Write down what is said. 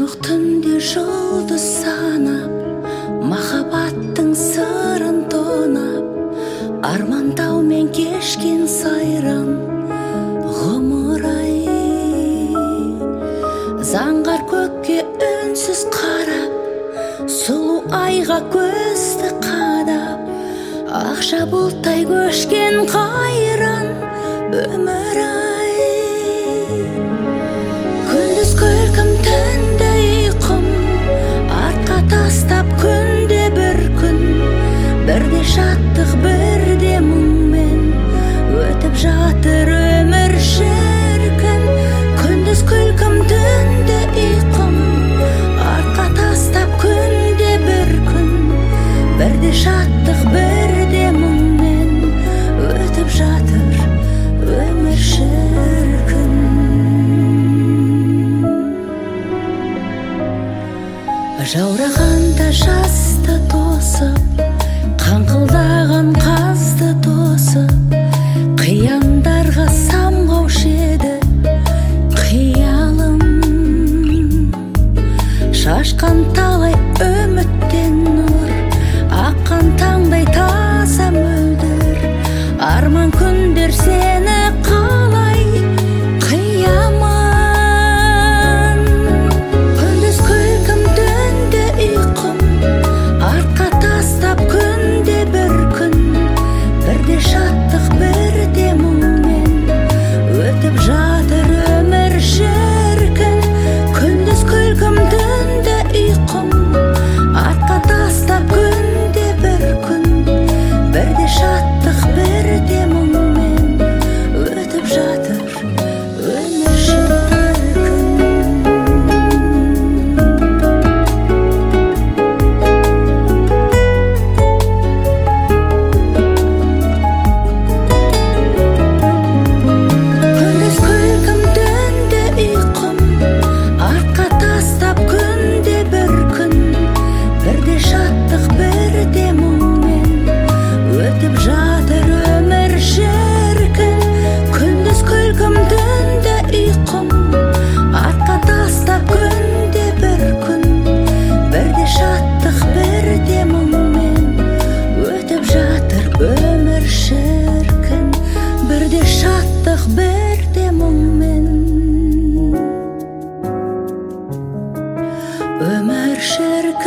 Тұнық түнде жұлдыз санап, махаббаттың сырын тонап, армандаумен кешкен сайран ғұмыр-ай. Заңғар көкке үнсіз қарап, сұлу айға көзді қадап, ақша бұлттай көшкен қайран өмір-ай. Күндіз күлкім, түнде ұйқым, артқа тастап күнде бір күн, бірде шаттық, бірде мұңмен өтіп жатыр өмір шіркін. Күндіз күлкім, түнде ұйқым, артқа тастап күнде бір күн, бірде шаттық, бірде мұңмен өтіп жатыр өмір шіркін. Жаурағанда жасты тосып, қаңқылдаған қазды тосып, қияндарға самғаушы еді қиялым. Шашқан талай үміттен нұр, аққан таңдай таза мөлдір, арман күндер сені қалай қияман. Күндіз күлкім, түнде ұйқым, артқа тастап күнде бір күн, бірде шаттық, бірде мұңмен өтіп жатыр өмір шіркін. Күндіз күлкім, түнде ұйқым, артқа тастап күнде бір күн, бірде шаттық, бірде мұңмен өтіп жатыр өмір шіркін. Күндіз күлкім, түнде ұйқым, артқа тастап күнде бір күн, бірде шаттық, бірде мұңмен өтіп жатыр өмір шіркін. Күндіз күлкім, түнде ұйқым, артқа тастап күнде бір күн, бірде шаттық, бірде мұңмен өтіп жатыр өмір шіркін. Бірде шаттық, бірде мұңмен өмір шіркін.